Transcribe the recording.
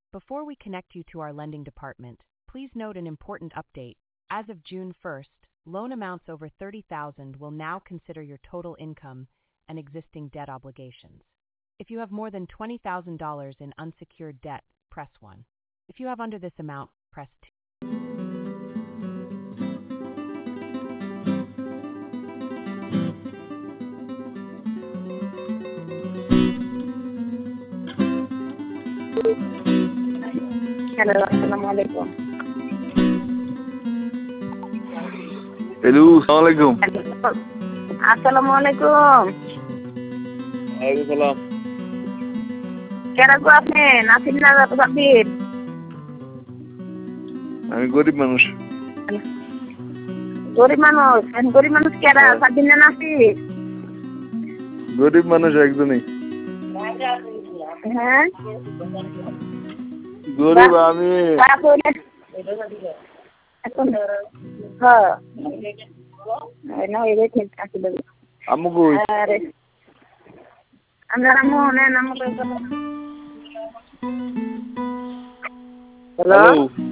Before we connect you to our lending department, please note an important update. As of June 1st, loan amounts over $30,000 will now consider your total income and existing debt obligations. If you have more than $20,000 in unsecured debt, press 1. If you have under this amount, press 2. Hello, assalamualaikum. Hello, assalamualaikum. Assalamualaikum. Waalaikumsalam. Kera gua apne nasib na sabir. আমি গরিব মানুষ। গরিব মানুষ কেরা sabir na nasib. গরিব মানুষ একজনই। হ্যাঁ গরিব আমি। এখন হ্যাঁ না এর ঠিক আছে বলি আম্মু কই? আরে আমরা আম্মু না নাম হ্যালো